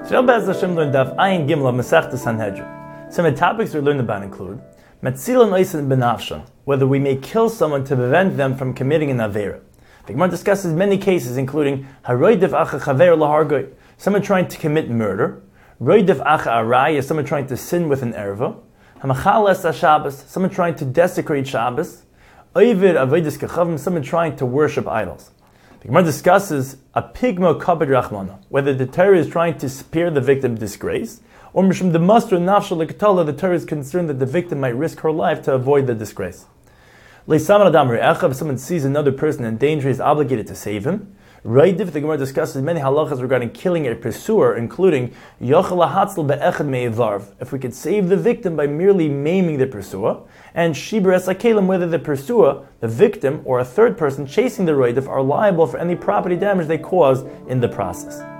Today, Be'ez Hashem, learn Daf Ayin Gimel of Masechta Sanhedrin. Some of the topics we learned about include Metzilan Oisin B'nafshan, whether we may kill someone to prevent them from committing an Aveira. The Gemara discusses many cases, including Haroidev Acha Chaver Lahargoy, someone trying to commit murder; Roidev Acha Araya, someone trying to sin with an erva; Hamachales HaShabbos, someone trying to desecrate Shabbos; Oivid Avodas Kechavim, someone trying to worship idols. The Gemara discusses a pigmo kabed rachmana, whether the Torah is trying to spare the victim disgrace, or mishum the masra nafshal lekatala, the Torah is concerned that the victim might risk her life to avoid the disgrace. Leisaman adam re'echa, if someone sees another person in danger, he is obligated to save him. Raidiv, the Gemara discusses many halachas regarding killing a pursuer, including yochel hatzl be'echad me'evarv, if we could save the victim by merely maiming the pursuer, and shibur es hakelim, whether the pursuer, the victim, or a third person chasing the raidiv are liable for any property damage they cause in the process.